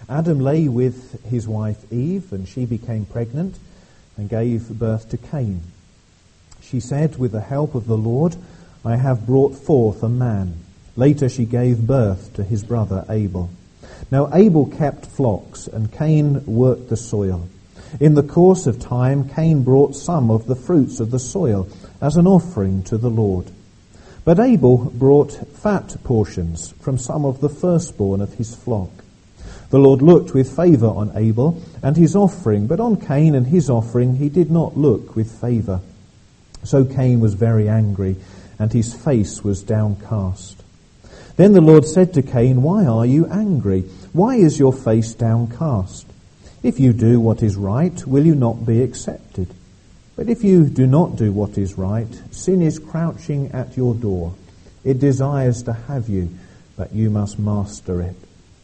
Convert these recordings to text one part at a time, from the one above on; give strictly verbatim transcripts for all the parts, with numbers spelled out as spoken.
Adam lay with his wife Eve, and she became pregnant and gave birth to Cain. She said, "With the help of the Lord, I have brought forth a man." Later she gave birth to his brother Abel. Now Abel kept flocks, and Cain worked the soil. In the course of time, Cain brought some of the fruits of the soil as an offering to the Lord. But Abel brought fat portions from some of the firstborn of his flock. The Lord looked with favour on Abel and his offering, but on Cain and his offering he did not look with favour. So Cain was very angry, and his face was downcast. Then the Lord said to Cain, "Why are you angry? Why is your face downcast? If you do what is right, will you not be accepted? But if you do not do what is right, sin is crouching at your door. It desires to have you, but you must master it."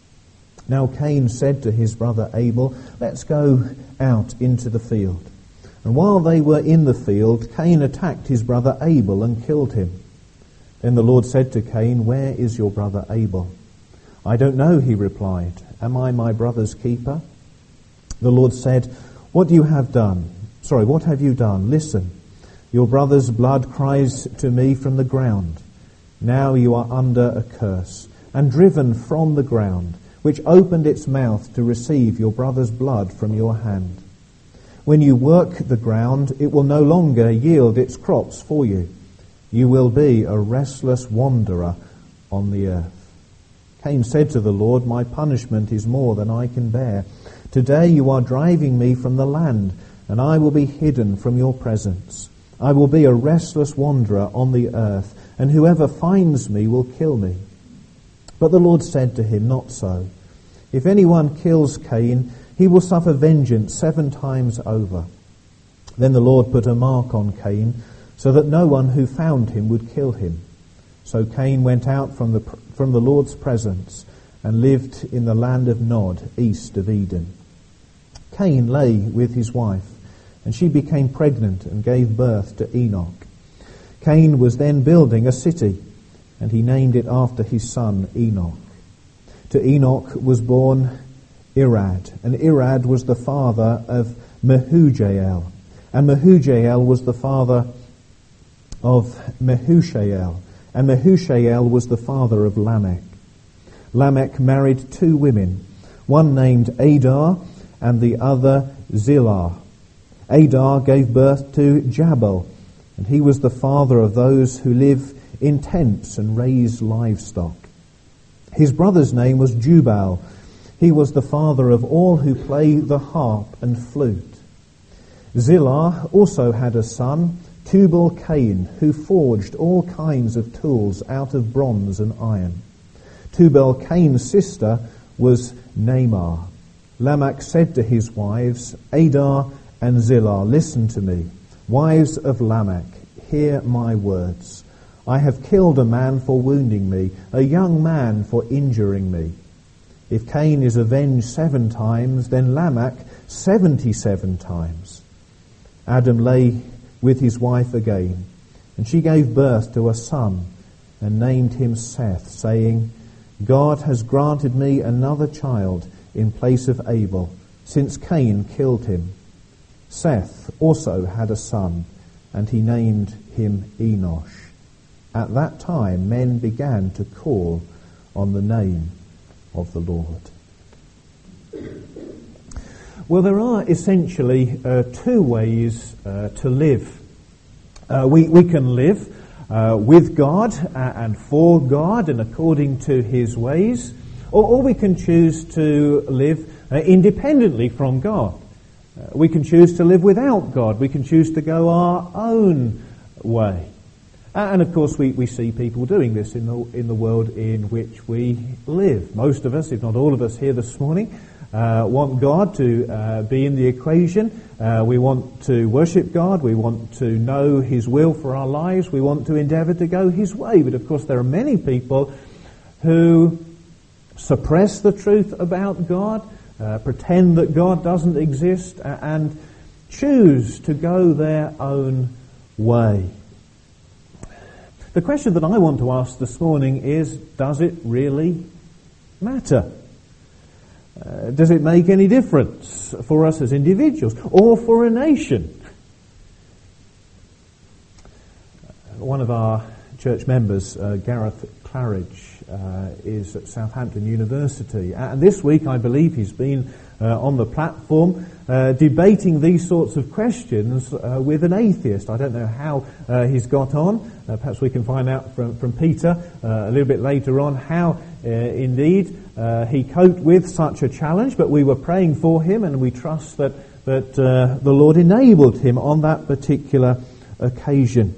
Now Cain said to his brother Abel, "Let's go out into the field." And while they were in the field, Cain attacked his brother Abel and killed him. Then the Lord said to Cain, "Where is your brother Abel?" "I don't know," he replied. "Am I my brother's keeper?" The Lord said, "What do you have done? Sorry, what have you done? Listen, your brother's blood cries to me from the ground. Now you are under a curse and driven from the ground, which opened its mouth to receive your brother's blood from your hand. When you work the ground, it will no longer yield its crops for you. You will be a restless wanderer on the earth." Cain said to the Lord, "My punishment is more than I can bear. Today you are driving me from the land, and I will be hidden from your presence. I will be a restless wanderer on the earth, and whoever finds me will kill me." But the Lord said to him, "Not so. If anyone kills Cain, he will suffer vengeance seven times over." Then the Lord put a mark on Cain, so that no one who found him would kill him. So Cain went out from the from the Lord's presence and lived in the land of Nod, east of Eden. Cain lay with his wife, and she became pregnant and gave birth to Enoch. Cain was then building a city, and he named it after his son Enoch. To Enoch was born Irad, and Irad was the father of Mehujael, and Mehujael was the father of Mehushael, and Mehushael was the father of Lamech. Lamech married two women, one named Adar and the other Zillah. Adar gave birth to Jabal, and he was the father of those who live in tents and raise livestock. His brother's name was Jubal. He was the father of all who play the harp and flute. Zillah also had a son, Tubal-Cain, who forged all kinds of tools out of bronze and iron. Tubal-Cain's sister was Naamah. Lamech said to his wives, Adar and Zillah, "Listen to me. Wives of Lamech, hear my words. I have killed a man for wounding me, a young man for injuring me. If Cain is avenged seven times, then Lamech seventy-seven times." Adam lay with his wife again, and she gave birth to a son and named him Seth, saying, "God has granted me another child in place of Abel, since Cain killed him." Seth also had a son, and he named him Enosh. At that time men began to call on the name of the Lord. Well, there are essentially uh, two ways uh, to live. Uh, we, we can live uh, with God and for God and according to his ways, or, or we can choose to live uh, independently from God. Uh, we can choose to live without God. We can choose to go our own way. Uh, and of course we, we see people doing this in the, in the world in which we live. Most of us, if not all of us here this morning, Uh, want God to uh, be in the equation. Uh, we want to worship God. We want to know his will for our lives. We want to endeavour to go his way. But of course there are many people who suppress the truth about God, uh, pretend that God doesn't exist, uh, and choose to go their own way. The question that I want to ask this morning is, does it really matter? Uh, does it make any difference for us as individuals or for a nation? One of our church members, uh, Gareth Claridge, uh, is at Southampton University. And this week, I believe, he's been uh, on the platform uh, debating these sorts of questions uh, with an atheist. I don't know how uh, he's got on. Uh, perhaps we can find out from, from Peter uh, a little bit later on how uh, indeed uh, he coped with such a challenge. But we were praying for him, and we trust that, that uh, the Lord enabled him on that particular occasion.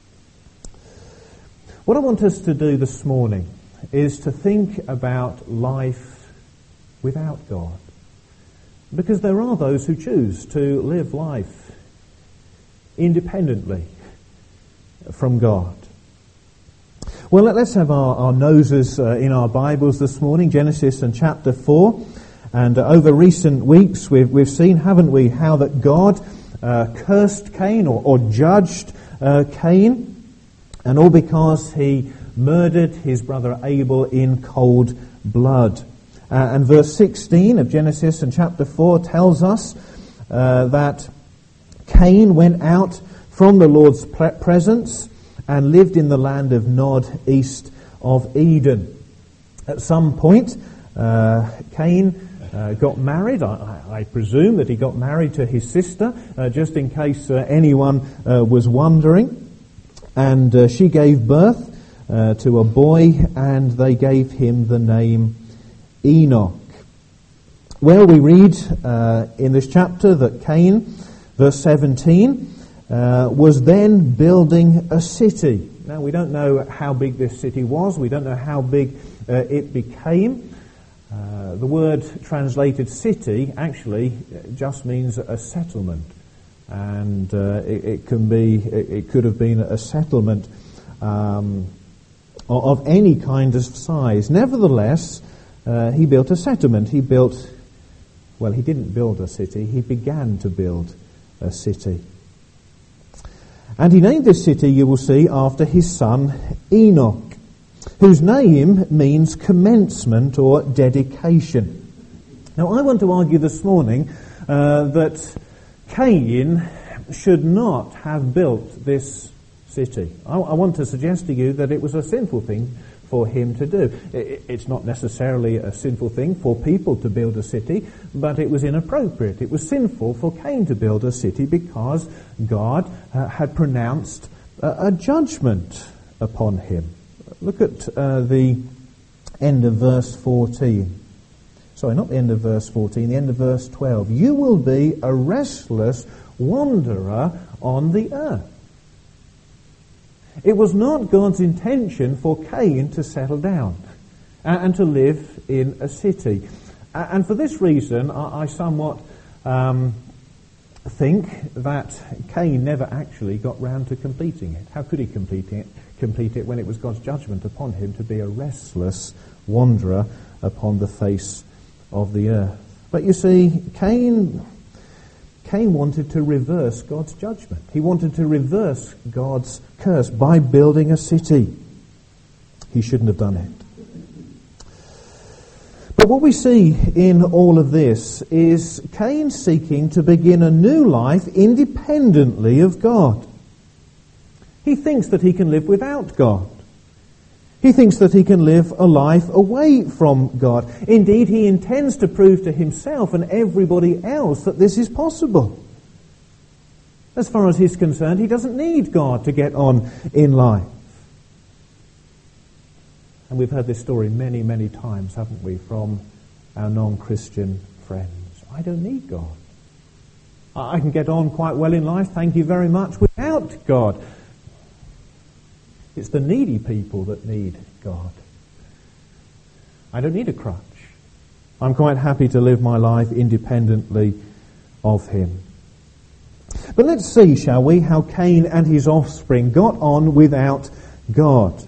What I want us to do this morning is to think about life without God. Because there are those who choose to live life independently from God. Well, let's have our, our noses uh, in our Bibles this morning, Genesis and chapter four. And uh, over recent weeks we've, we've seen, haven't we, how that God uh, cursed Cain or, or judged uh, Cain. And all because he murdered his brother Abel in cold blood. Uh, and verse sixteen of Genesis and chapter four tells us uh, that Cain went out from the Lord's presence and lived in the land of Nod, east of Eden. At some point, uh, Cain uh, got married. I, I presume that he got married to his sister, uh, just in case uh, anyone uh, was wondering. And uh, she gave birth uh, to a boy, and they gave him the name Enoch. Well, we read uh, in this chapter that Cain, verse seventeen, uh, was then building a city. Now, we don't know how big this city was. We don't know how big uh, it became. Uh, the word translated city actually just means a settlement. And uh, it, it can be, it, it could have been a settlement um, of, of any kind of size. Nevertheless, uh, he built a settlement. He built, well, he didn't build a city. He began to build a city. And he named this city, you will see, after his son Enoch, whose name means commencement or dedication. Now, I want to argue this morning uh, that Cain should not have built this city. I, I want to suggest to you that it was a sinful thing for him to do. It, it's not necessarily a sinful thing for people to build a city, but it was inappropriate. It was sinful for Cain to build a city because God uh, had pronounced uh, a judgment upon him. Look at uh, the end of verse fourteen. Sorry, not the end of verse fourteen, the end of verse twelve. You will be a restless wanderer on the earth. It was not God's intention for Cain to settle down and to live in a city. And for this reason, I somewhat um, think that Cain never actually got round to completing it. How could he complete it, complete it when it was God's judgment upon him to be a restless wanderer upon the face of the earth? But you see, Cain Cain wanted to reverse God's judgment. He wanted to reverse God's curse by building a city. He shouldn't have done it. But what we see in all of this is Cain seeking to begin a new life independently of God. He thinks that he can live without God. He thinks that he can live a life away from God. Indeed, he intends to prove to himself and everybody else that this is possible. As far as he's concerned, he doesn't need God to get on in life. And we've heard this story many, many times, haven't we, from our non-Christian friends. I don't need God. I can get on quite well in life, thank you very much, without God. It's the needy people that need God. I don't need a crutch. I'm quite happy to live my life independently of Him. But let's see, shall we, how Cain and his offspring got on without God.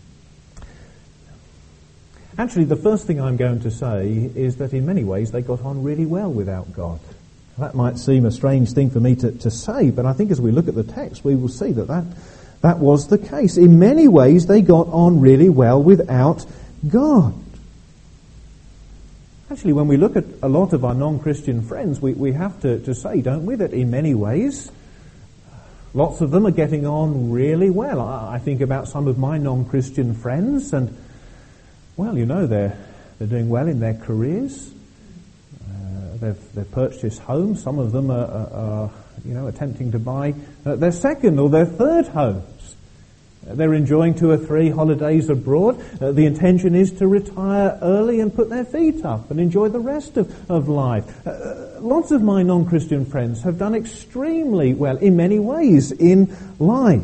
Actually, the first thing I'm going to say is that in many ways they got on really well without God. That might seem a strange thing for me to, to say, but I think as we look at the text we will see that that That was the case. In many ways, they got on really well without God. Actually, when we look at a lot of our non-Christian friends, we, we have to, to say, don't we, that in many ways, lots of them are getting on really well. I, I think about some of my non-Christian friends, and, well, you know, they're, they're doing well in their careers. Uh, they've, they've purchased homes. Some of them are, are, are you know, attempting to buy uh, their second or their third homes. They're enjoying two or three holidays abroad. Uh, the intention is to retire early and put their feet up and enjoy the rest of, of life. Uh, lots of my non-Christian friends have done extremely well in many ways in life.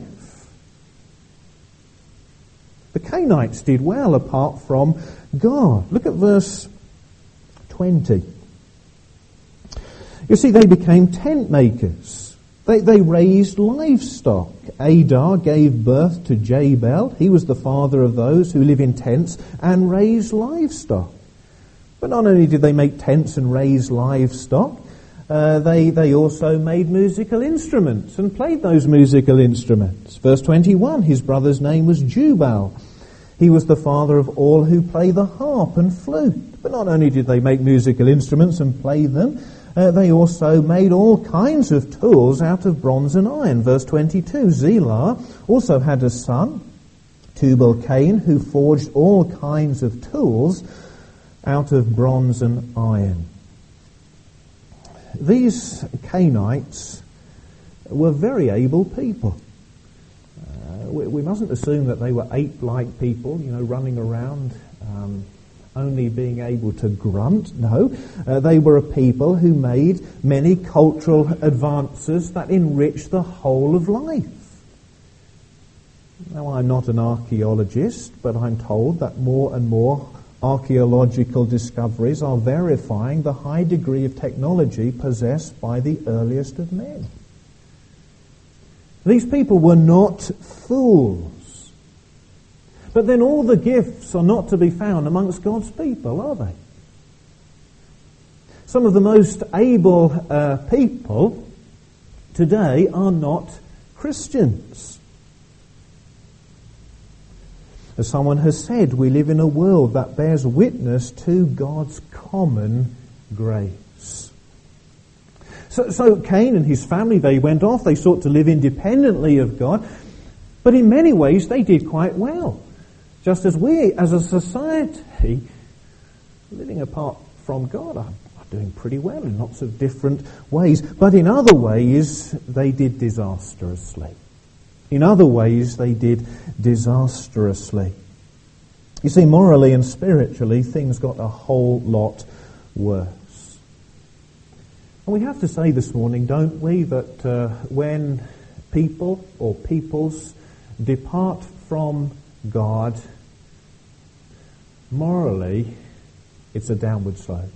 The Cainites did well apart from God. Look at verse twenty. You see, they became tent makers. They, they raised livestock. Adar gave birth to Jabal. He was the father of those who live in tents and raise livestock. But not only did they make tents and raise livestock, uh, they, they also made musical instruments and played those musical instruments. Verse twenty-one, his brother's name was Jubal. He was the father of all who play the harp and flute. But not only did they make musical instruments and play them, Uh, they also made all kinds of tools out of bronze and iron. Verse twenty-two, Zillah also had a son, Tubal-Cain, who forged all kinds of tools out of bronze and iron. These Cainites were very able people. Uh, we, we mustn't assume that they were ape-like people, you know, running around um, only being able to grunt. No, uh, they were a people who made many cultural advances that enriched the whole of life. Now, I'm not an archaeologist, but I'm told that more and more archaeological discoveries are verifying the high degree of technology possessed by the earliest of men. These people were not fools. But then all the gifts are not to be found amongst God's people, are they? Some of the most able uh, people today are not Christians. As someone has said, we live in a world that bears witness to God's common grace. So, so Cain and his family, they went off, they sought to live independently of God, but in many ways they did quite well. Just as we, as a society, living apart from God, are, are doing pretty well in lots of different ways. But in other ways, they did disastrously. In other ways, they did disastrously. You see, morally and spiritually, things got a whole lot worse. And we have to say this morning, don't we, that uh, when people or peoples depart from God, morally, it's a downward slope.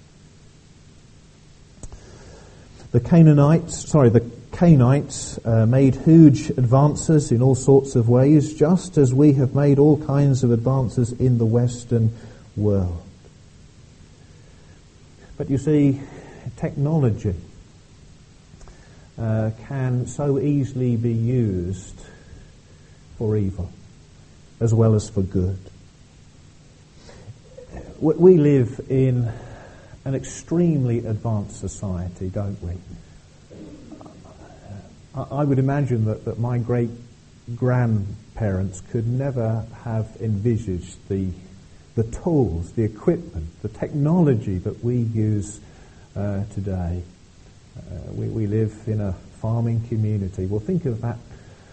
The Canaanites, sorry, the Cainites uh, made huge advances in all sorts of ways, just as we have made all kinds of advances in the Western world. But you see, technology uh, can so easily be used for evil as well as for good. We live in an extremely advanced society, don't we? I would imagine that, that my great-grandparents could never have envisaged the the tools, the equipment, the technology that we use uh, today. Uh, we, we live in a farming community. Well, think of that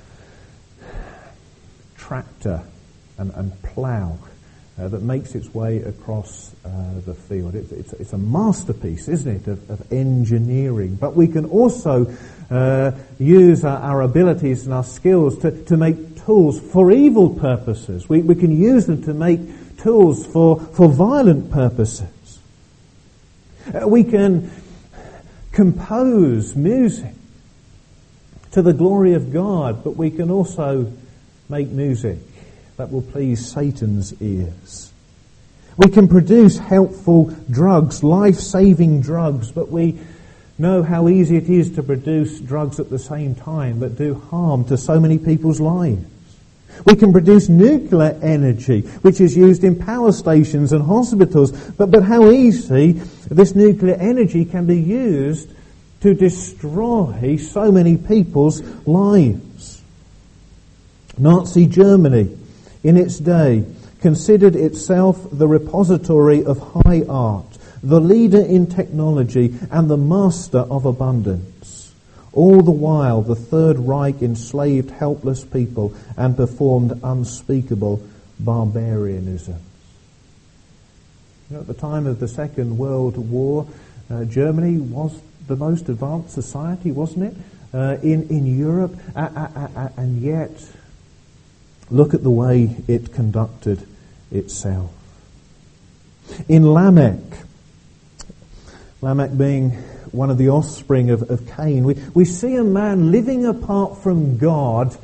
tractor and, and plough uh, that makes its way across uh, the field. It, it's, it's a masterpiece, isn't it, of, of engineering. But we can also uh, use our, our abilities and our skills to, to make tools for evil purposes. We, we can use them to make tools for, for violent purposes. Uh, we can compose music to the glory of God, but we can also make music that will please Satan's ears. We can produce helpful drugs, life-saving drugs, but we know how easy it is to produce drugs at the same time that do harm to so many people's lives. We can produce nuclear energy, which is used in power stations and hospitals. But, but how easy this nuclear energy can be used to destroy so many people's lives. Nazi Germany, in its day, considered itself the repository of high art, the leader in technology, and the master of abundance. All the while, the Third Reich enslaved helpless people and performed unspeakable barbarianism. You know, at the time of the Second World War, uh, Germany was the most advanced society, wasn't it, uh, in, in Europe? Uh, uh, uh, and yet, look at the way it conducted itself. In Lamech, Lamech being one of the offspring of, of Cain, we, we see a man living apart from God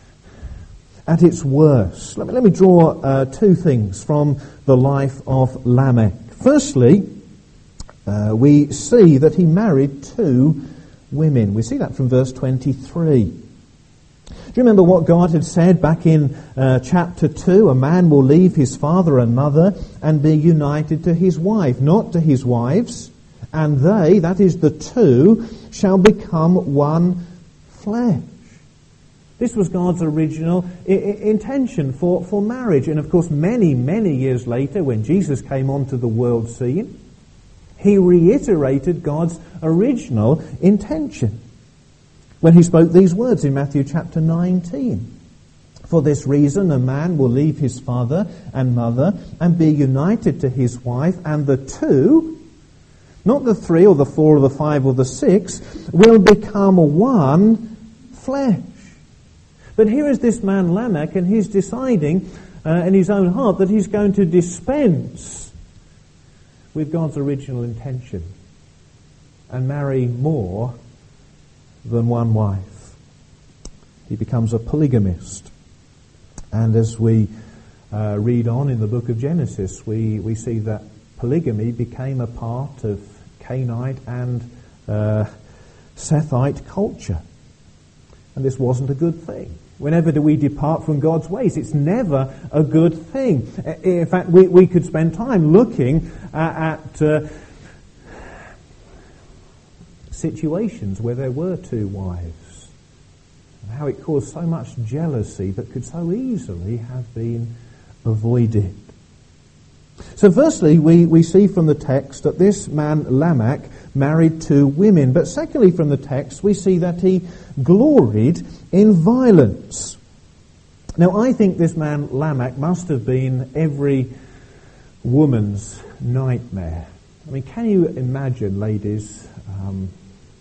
at its worst. Let me, let me draw uh, two things from the life of Lamech. Firstly, uh, we see that he married two women. We see that from verse twenty-three. Do you remember what God had said back in uh, chapter two? A man will leave his father and mother and be united to his wife, not to his wives, and they, that is the two, shall become one flesh. This was God's original I- I- intention for, for marriage. And of course, many, many years later, when Jesus came onto the world scene, he reiterated God's original intention when he spoke these words in Matthew chapter nineteen. For this reason, a man will leave his father and mother and be united to his wife, and the two, not the three or the four or the five or the six, will become one flesh. But here is this man Lamech, and he's deciding uh, in his own heart that he's going to dispense with God's original intention and marry more than one wife. He becomes a polygamist. And as we uh, read on in the book of Genesis, we, we see that polygamy became a part of Canaanite and uh, Sethite culture. And this wasn't a good thing. Whenever do we depart from God's ways? It's never a good thing. In fact, we, we could spend time looking at, at uh, situations where there were two wives, and how it caused so much jealousy that could so easily have been avoided. So firstly, we, we see from the text that this man Lamech married two women. But secondly, from the text, we see that he gloried in violence. Now, I think this man Lamech must have been every woman's nightmare. I mean, can you imagine, ladies, um,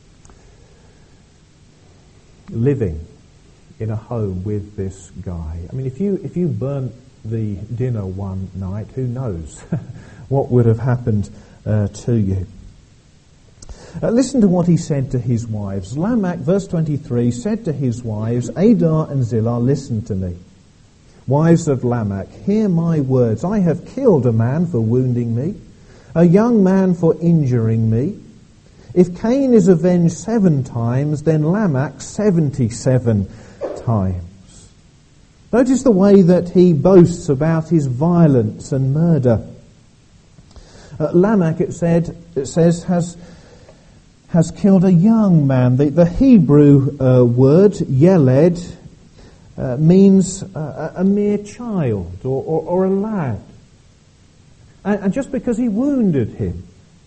living in a home with this guy? I mean, if you if you burnt the dinner one night, who knows what would have happened uh, to you. Uh, listen to what he said to his wives. Lamech, verse twenty-three, said to his wives, Adar and Zillah, listen to me. Wives of Lamech, hear my words. I have killed a man for wounding me, a young man for injuring me. If Cain is avenged seven times, then Lamech seventy-seven times. Notice the way that he boasts about his violence and murder. Uh, Lamech, it said, it says, has has killed a young man. The, the Hebrew uh, word yeled uh, means uh, a mere child or, or, or a lad, and, and just because he wounded him.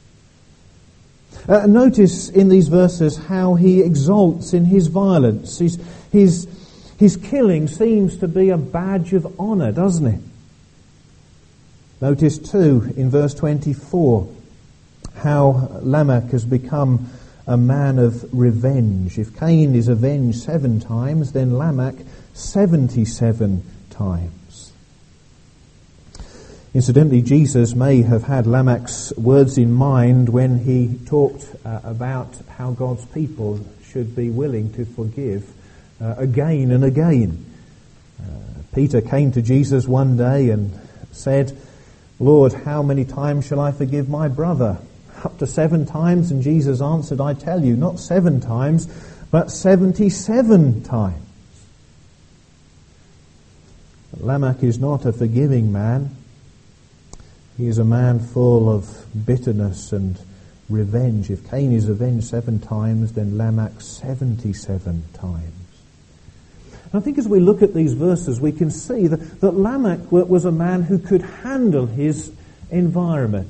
Uh, notice in these verses how he exalts in his violence. His his His killing seems to be a badge of honour, doesn't it? Notice too in verse twenty-four how Lamech has become a man of revenge. If Cain is avenged seven times, then Lamech seventy-seven times. Incidentally, Jesus may have had Lamech's words in mind when he talked uh, about how God's people should be willing to forgive Uh, again and again. Uh, Peter came to Jesus one day and said, Lord, how many times shall I forgive my brother? Up to seven times? And Jesus answered, I tell you, not seven times, but seventy-seven times. Lamech is not a forgiving man. He is a man full of bitterness and revenge. If Cain is avenged seven times, then Lamech seventy-seven times. And I think as we look at these verses, we can see that, that Lamech was a man who could handle his environment.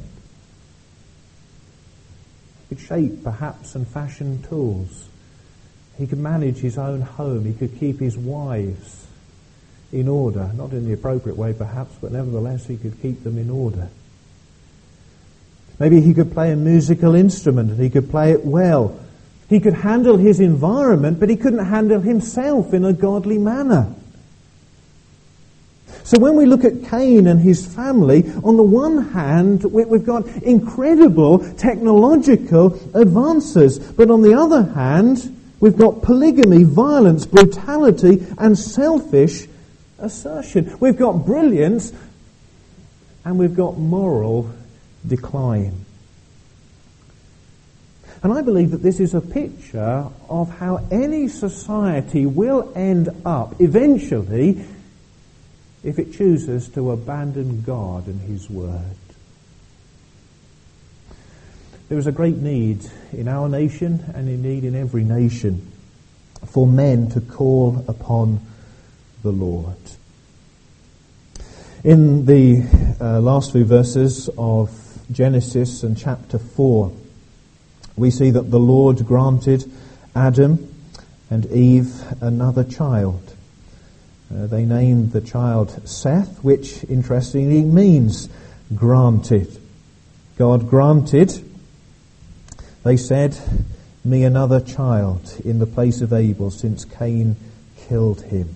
He could shape, perhaps, and fashion tools. He could manage his own home. He could keep his wives in order. Not in the appropriate way, perhaps, but nevertheless he could keep them in order. Maybe he could play a musical instrument and he could play it well. He could handle his environment, but he couldn't handle himself in a godly manner. So when we look at Cain and his family, on the one hand, we've got incredible technological advances, but on the other hand, we've got polygamy, violence, brutality, and selfish assertion. We've got brilliance, and we've got moral decline. And I believe that this is a picture of how any society will end up eventually if it chooses to abandon God and His Word. There is a great need in our nation and indeed in every nation for men to call upon the Lord. In the uh, last few verses of Genesis and chapter four, we see that the Lord granted Adam and Eve another child. Uh, they named the child Seth, which interestingly means granted. God granted, they said, me another child in the place of Abel, since Cain killed him.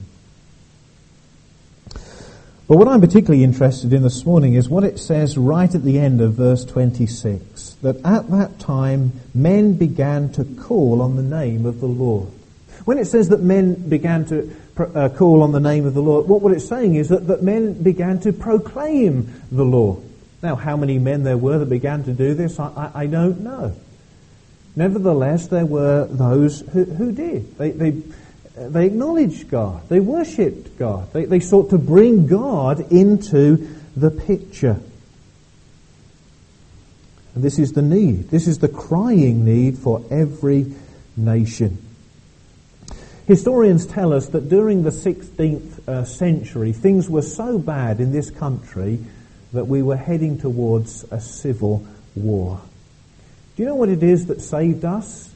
But what I'm particularly interested in this morning is what it says right at the end of verse twenty-six, that at that time men began to call on the name of the Lord. When it says that men began to uh, call on the name of the Lord, what, what it's saying is that, that men began to proclaim the Lord. Now, how many men there were that began to do this, I, I, I don't know. Nevertheless, there were those who, who did. They, they, they acknowledged God. They worshipped God. They, they sought to bring God into the picture. And this is the need. This is the crying need for every nation. Historians tell us that during the sixteenth uh, century, things were so bad in this country that we were heading towards a civil war. Do you know what it is that saved us?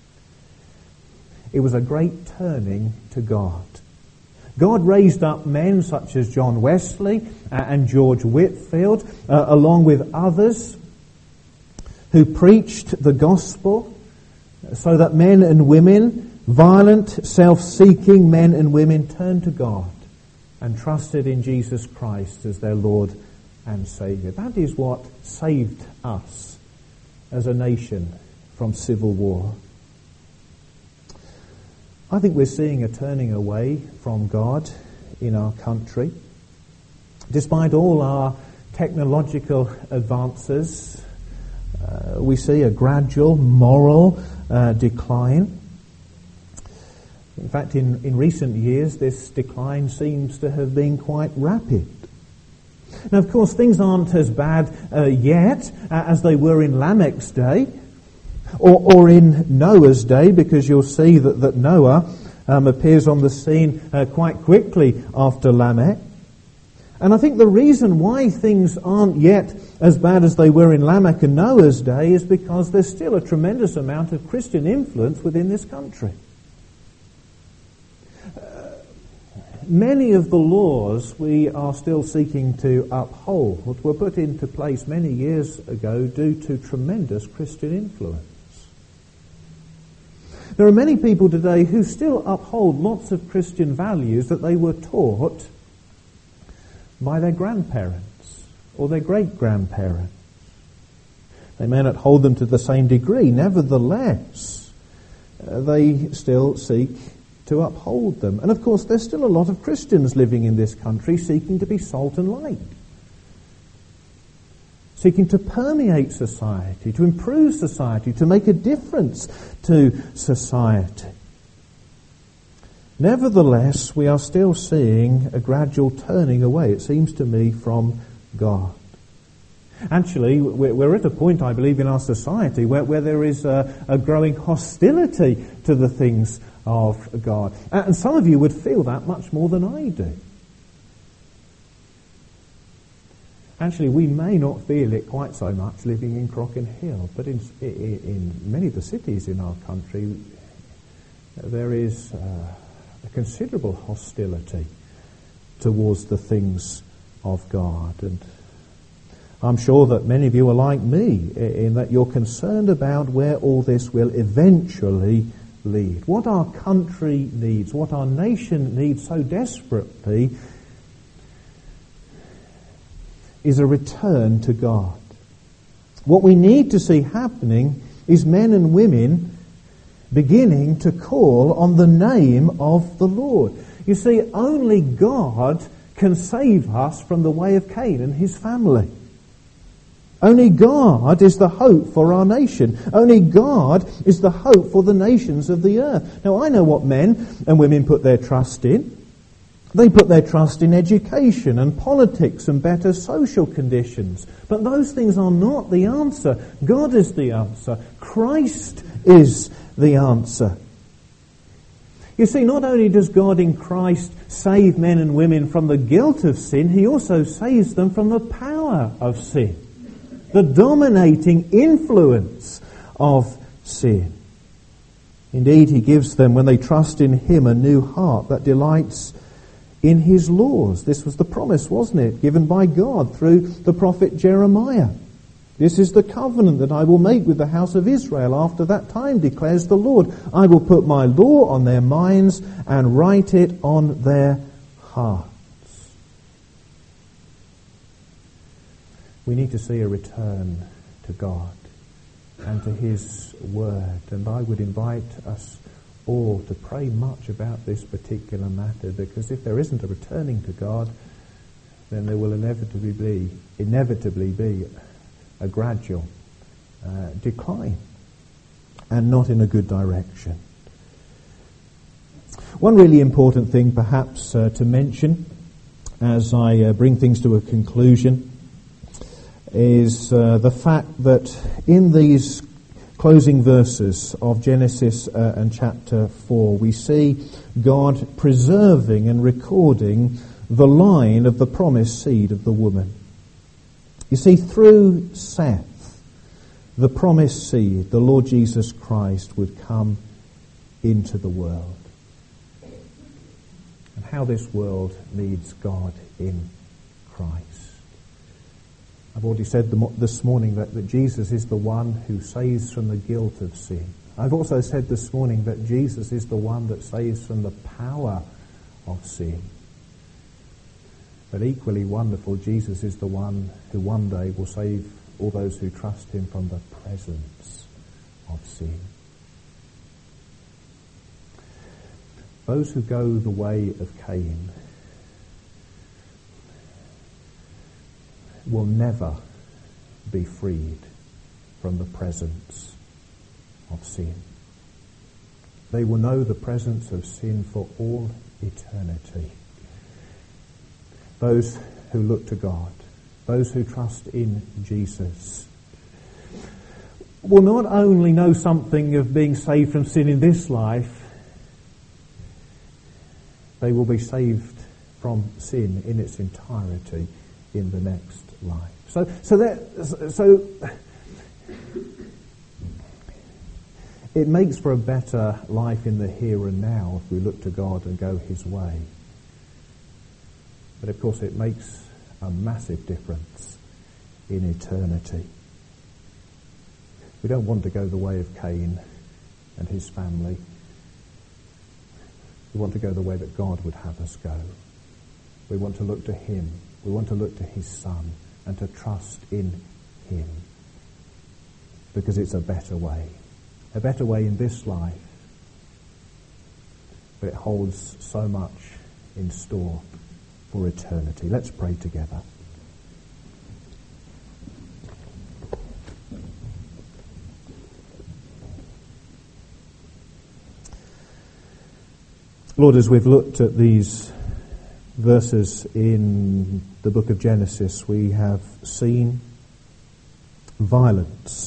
It was a great turning to God. God raised up men such as John Wesley uh, and George Whitefield, uh, along with others, who preached the gospel so that men and women, violent, self-seeking men and women, turned to God and trusted in Jesus Christ as their Lord and Saviour. That is what saved us as a nation from civil war. I think we're seeing a turning away from God in our country. Despite all our technological advances, uh, we see a gradual moral uh, decline. In fact, in, in recent years, this decline seems to have been quite rapid. Now, of course, things aren't as bad uh, yet uh, as they were in Lamech's day or, or in Noah's day, because you'll see that, that Noah um, appears on the scene uh, quite quickly after Lamech. And I think the reason why things aren't yet as bad as they were in Lamech and Noah's day is because there's still a tremendous amount of Christian influence within this country. Many of the laws we are still seeking to uphold were put into place many years ago due to tremendous Christian influence. There are many people today who still uphold lots of Christian values that they were taught by their grandparents or their great-grandparents. They may not hold them to the same degree. Nevertheless, uh, they still seek to uphold them. And of course, there's still a lot of Christians living in this country seeking to be salt and light, seeking to permeate society, to improve society, to make a difference to society. Nevertheless, we are still seeing a gradual turning away, it seems to me, from God. Actually, we're at a point, I believe, in our society where, where there is a, a growing hostility to the things of God. And some of you would feel that much more than I do. Actually, we may not feel it quite so much living in Crockin Hill, but in, in many of the cities in our country, there is uh, a considerable hostility towards the things of God. And I'm sure that many of you are like me in that you're concerned about where all this will eventually lead. What our country needs, what our nation needs so desperately, is a return to God. What we need to see happening is men and women beginning to call on the name of the Lord. You see, only God can save us from the way of Cain and his family. Only God is the hope for our nation. Only God is the hope for the nations of the earth. Now, I know what men and women put their trust in. They put their trust in education and politics and better social conditions. But those things are not the answer. God is the answer. Christ is the answer. You see, not only does God in Christ save men and women from the guilt of sin, He also saves them from the power of sin, the dominating influence of sin. Indeed, He gives them, when they trust in Him, a new heart that delights in His laws. This was the promise, wasn't it, given by God through the prophet Jeremiah. This is the covenant that I will make with the house of Israel after that time, declares the Lord. I will put my law on their minds and write it on their hearts. We need to see a return to God and to His Word. And I would invite us all to pray much about this particular matter, because if there isn't a returning to God, then there will inevitably be, inevitably be a gradual uh, decline, and not in a good direction. One really important thing perhaps uh, to mention as I uh, bring things to a conclusion is uh, the fact that in these closing verses of Genesis uh, and chapter four, we see God preserving and recording the line of the promised seed of the woman. You see, through Seth, the promised seed, the Lord Jesus Christ, would come into the world. And how this world needs God in Christ. I've already said this morning that, that Jesus is the one who saves from the guilt of sin. I've also said this morning that Jesus is the one that saves from the power of sin. But equally wonderful, Jesus is the one who one day will save all those who trust Him from the presence of sin. Those who go the way of Cain will never be freed from the presence of sin. They will know the presence of sin for all eternity. Those who look to God, those who trust in Jesus, will not only know something of being saved from sin in this life, they will be saved from sin in its entirety in the next life. So, so that, so it makes for a better life in the here and now if we look to God and go His way. But of course it makes a massive difference in eternity. We don't want to go the way of Cain and his family. We want to go the way that God would have us go. We want to look to Him. We want to look to His Son and to trust in Him. Because it's a better way. A better way in this life. But it holds so much in store for eternity. Let's pray together. Lord, as we've looked at these verses in the book of Genesis, we have seen violence.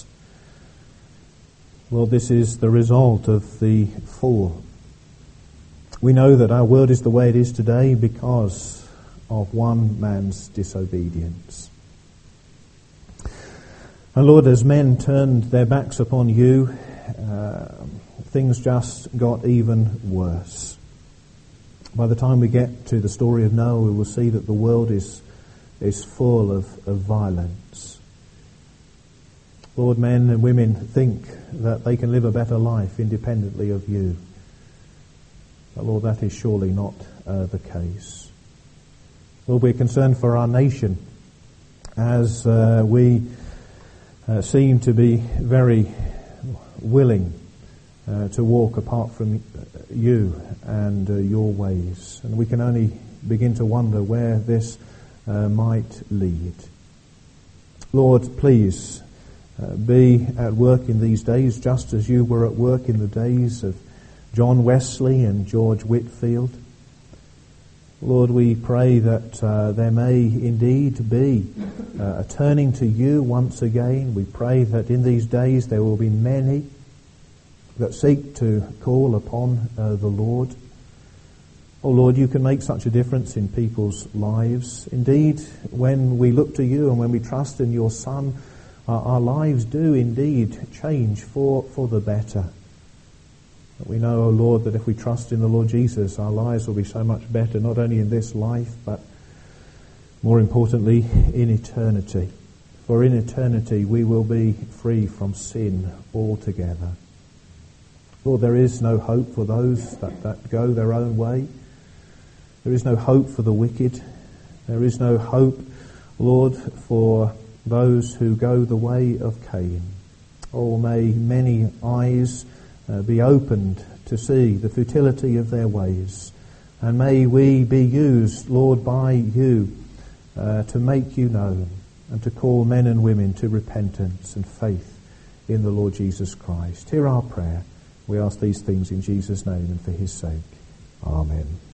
Lord, this is the result of the fall. We know that our world is the way it is today because of one man's disobedience. And Lord, as men turned their backs upon you, uh, things just got even worse. By the time we get to the story of Noah, we will see that the world is is full of, of violence. Lord, men and women think that they can live a better life independently of you. But Lord, that is surely not uh, the case. Lord, we're concerned for our nation as uh, we uh, seem to be very willing Uh, to walk apart from you and uh, your ways. And we can only begin to wonder where this uh, might lead. Lord, please uh, be at work in these days just as you were at work in the days of John Wesley and George Whitefield. Lord, we pray that uh, there may indeed be uh, a turning to you once again. We pray that in these days there will be many that seek to call upon uh, the Lord. Oh Lord, you can make such a difference in people's lives. Indeed, when we look to you and when we trust in your Son, uh, our lives do indeed change for, for the better. But we know, oh Lord, that if we trust in the Lord Jesus, our lives will be so much better, not only in this life, but more importantly, in eternity. For in eternity we will be free from sin altogether. Lord, there is no hope for those that, that go their own way. There is no hope for the wicked. There is no hope, Lord, for those who go the way of Cain. Oh, may many eyes uh, be opened to see the futility of their ways. And may we be used, Lord, by you uh, to make you known and to call men and women to repentance and faith in the Lord Jesus Christ. Hear our prayer. We ask these things in Jesus' name and for his sake. Amen.